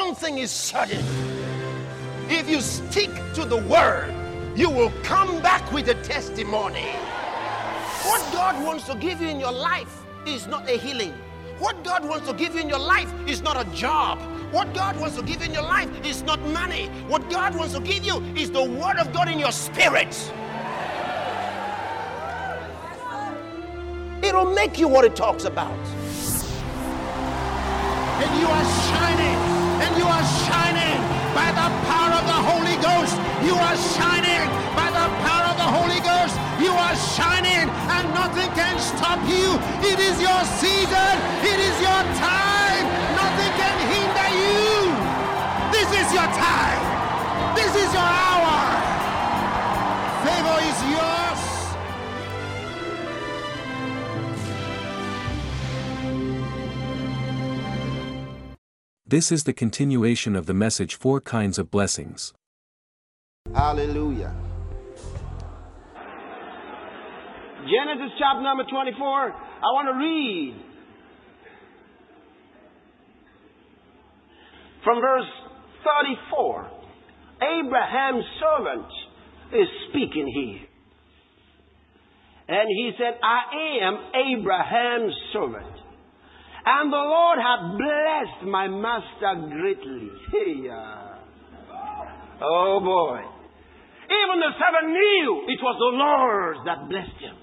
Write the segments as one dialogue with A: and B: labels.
A: one thing is certain. If you stick to the word, you will come back with a testimony. What God wants to give you in your life is not a healing. What God wants to give you in your life is not a job. What God wants to give you in your life is not money. What God wants to give you is the word of God in your spirit. It'll make you what it talks about.
B: And you are shining. And you are shining by the power of the Holy Ghost. You are shining by the power of the Holy Ghost. You are shining and nothing can stop you. It is your season. It is your time. Nothing can hinder you. This is your time. This is your hour. Favor is yours.
C: This is the continuation of the message, 4 Kinds of Blessings.
A: Hallelujah.
D: Genesis chapter number 24. I want to read from verse 34. Abraham's servant is speaking here. And he said, I am Abraham's servant. And the Lord hath blessed my master greatly. Hey, oh boy. Even the servant knew it was the Lord that blessed him.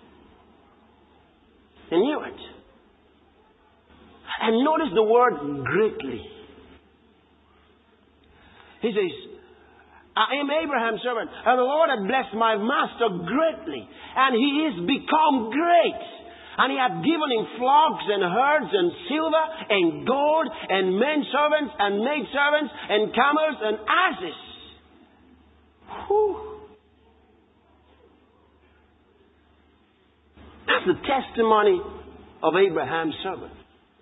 D: He knew it. And notice the word greatly. He says, I am Abraham's servant, and the Lord hath blessed my master greatly, and he is become great. And he hath given him flocks and herds and silver and gold and men servants and maid servants and camels and asses. Whew. That's the testimony of Abraham's servant.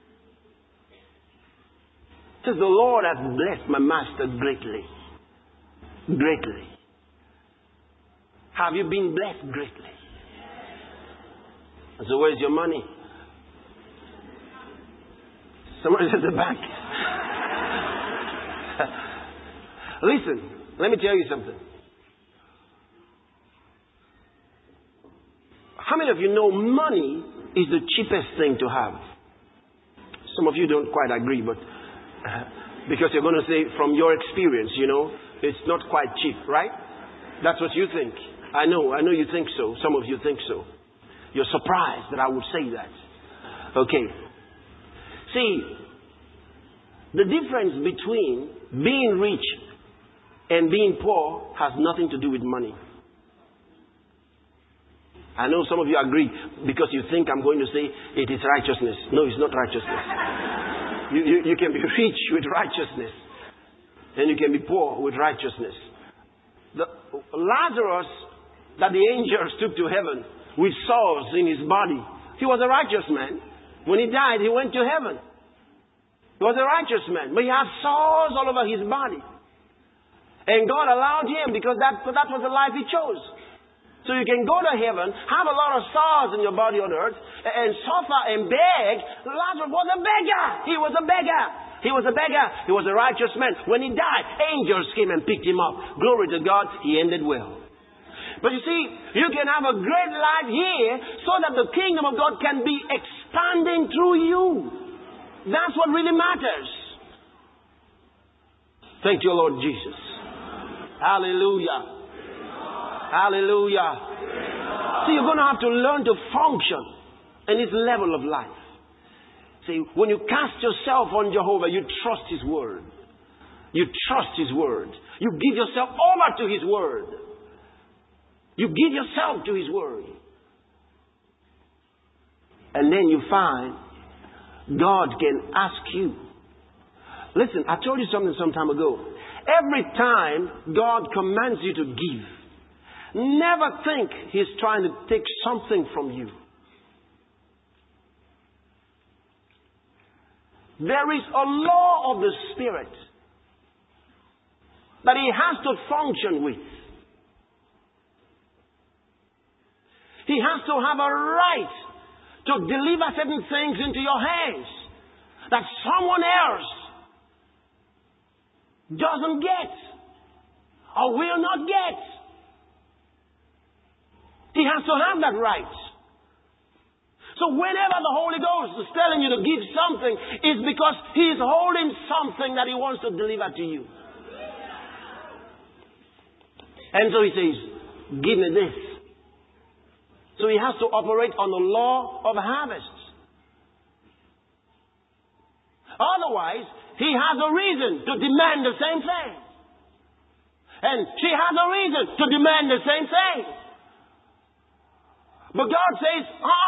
D: It says, the Lord hath blessed my master greatly. Greatly. Have you been blessed greatly? So where's your money? Somebody's at the back. Listen, let me tell you something. How many of you know money is the cheapest thing to have? Some of you don't quite agree, but because you're going to say from your experience, it's not quite cheap, right? That's what you think. I know you think so. Some of you think so. You're surprised that I would say that. Okay. See, the difference between being rich and being poor has nothing to do with money. I know some of you agree because you think I'm going to say it is righteousness. No, it's not righteousness. You can be rich with righteousness. And you can be poor with righteousness. Lazarus, that the angels took to heaven with sores in his body, he was a righteous man. When he died, he went to heaven. He was a righteous man, but he had sores all over his body. And God allowed him because that was the life he chose. So you can go to heaven, have a lot of sores in your body on earth, and suffer and beg. Lazarus was a beggar. He was a beggar. He was a beggar. He was a righteous man. When he died, angels came and picked him up. Glory to God, he ended well. But you see, you can have a great life here so that the kingdom of God can be expanding through you. That's what really matters. Thank you, Lord Jesus. Hallelujah. Hallelujah. So you're going to have to learn to function in this level of life. See, when you cast yourself on Jehovah, you trust His Word. You trust His Word. You give yourself over to His Word. You give yourself to His Word. And then you find God can ask you. Listen, I told you something some time ago. Every time God commands you to give, never think He's trying to take something from you. There is a law of the Spirit that He has to function with. He has to have a right to deliver certain things into your hands that someone else doesn't get or will not get. He has to have that right. So whenever the Holy Ghost is telling you to give something, it's because He is holding something that He wants to deliver to you. And so He says, give me this. So He has to operate on the law of harvest. Otherwise, He has a reason to demand the same thing. And she has a reason to demand the same thing. But God says,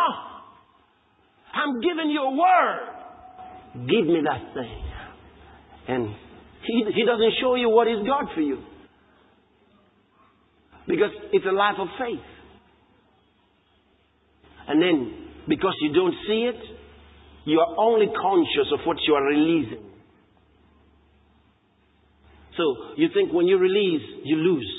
D: I'm giving you a word. Give me that thing. And He doesn't show you what is God for you. Because it's a life of faith. And then, because you don't see it, you are only conscious of what you are releasing. So, you think when you release, you lose.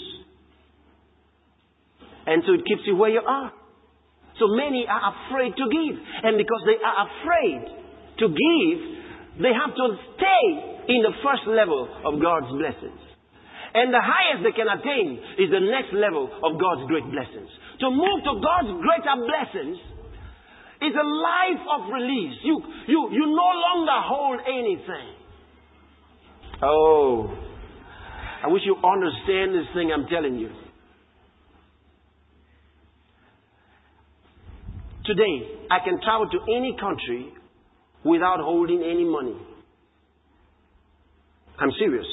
D: And so it keeps you where you are. So many are afraid to give. And because they are afraid to give, they have to stay in the first level of God's blessings. And the highest they can attain is the next level of God's great blessings. To move to God's greater blessings is a life of release. You no longer hold anything. Oh, I wish you understand this thing I'm telling you. Today, I can travel to any country without holding any money. I'm serious.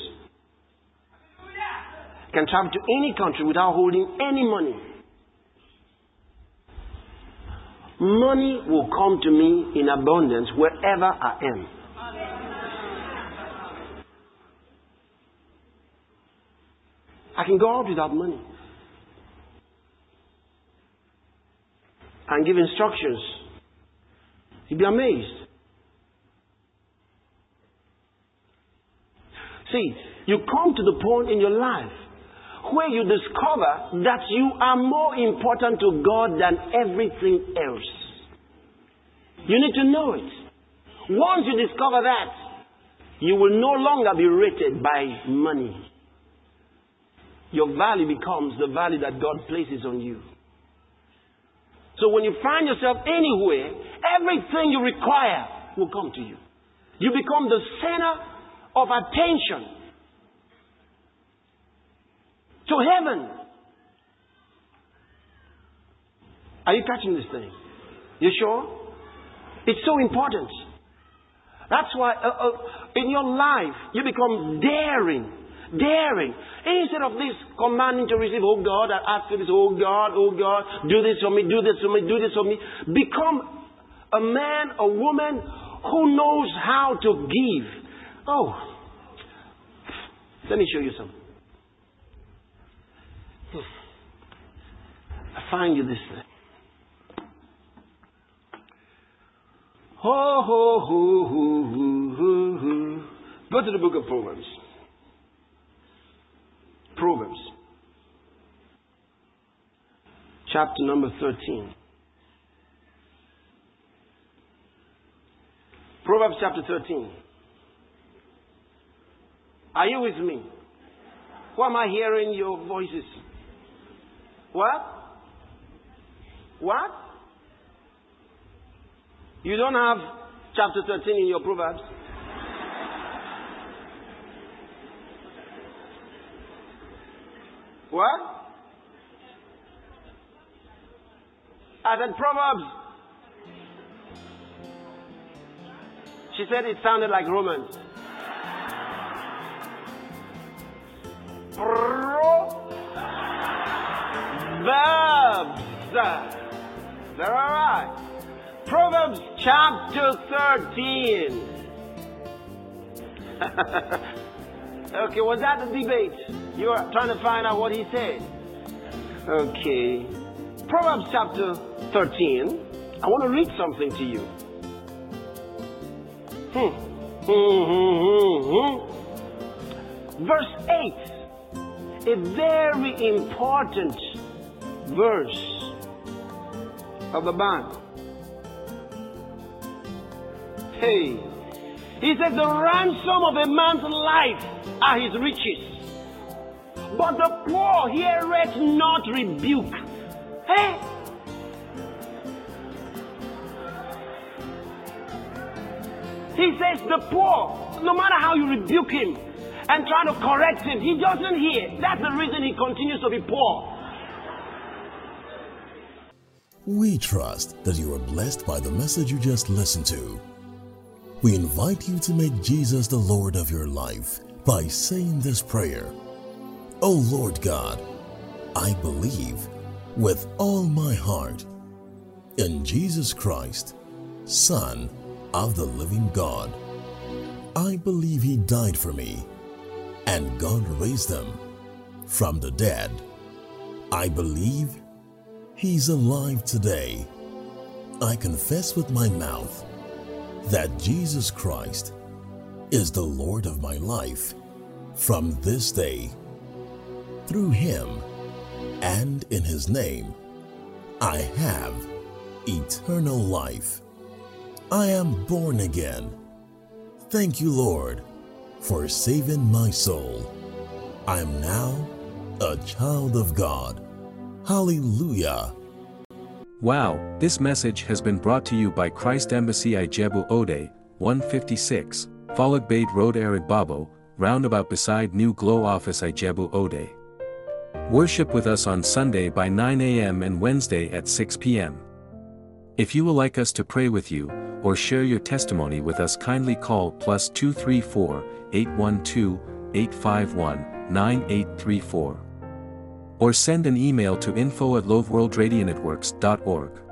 D: I can travel to any country without holding any money. Money will come to me in abundance wherever I am. I can go out without money. And give instructions. You'd be amazed. See, you come to the point in your life where you discover that you are more important to God than everything else. You need to know it. Once you discover that, you will no longer be rated by money. Your value becomes the value that God places on you. So when you find yourself anywhere, everything you require will come to you. You become the center of attention to heaven. Are you catching this thing? You sure? It's so important. That's why in your life you become daring. Daring. Instead of this commanding to receive, oh God, I ask for this, oh God, do this for me, do this for me, do this for me. Become a man, a woman who knows how to give. Oh, let me show you something. I find you this thing. Ho, ho, ho, ho, ho, ho, ho. Go to the book of Proverbs. Proverbs. Chapter number 13. Proverbs chapter 13. Are you with me? Why am I hearing your voices? What? What? You don't have chapter 13 in your Proverbs? What? I said Proverbs. She said it sounded like Romans. Proverbs. They're all right. Proverbs chapter 13. Okay, was that the debate? You are trying to find out what he said. Okay. Proverbs chapter 13. I want to read something to you. Verse 8. A very important verse of the Bible. Hey. He says the ransom of a man's life are his riches. But the poor heareth not rebuke. Hey! He says the poor, no matter how you rebuke him and try to correct him, he doesn't hear. That's the reason he continues to be poor.
E: We trust that you are blessed by the message you just listened to. We invite you to make Jesus the Lord of your life by saying this prayer. O Lord God, I believe with all my heart in Jesus Christ, Son of the living God. I believe He died for me and God raised Him from the dead. I believe He's alive today. I confess with my mouth that Jesus Christ is the Lord of my life from this day. Through Him and in His name, I have eternal life. I am born again. Thank you, Lord, for saving my soul. I am now a child of God. Hallelujah.
C: Wow, this message has been brought to you by Christ Embassy Ijebu Ode, 156, Falagbade Road Arigbabo, roundabout beside New Glow Office Ijebu Ode. Worship with us on Sunday by 9 a.m. and Wednesday at 6 p.m. If you would like us to pray with you, or share your testimony with us, kindly call +234 812 851 9834. Or send an email to info@loveworldradionetworks.org.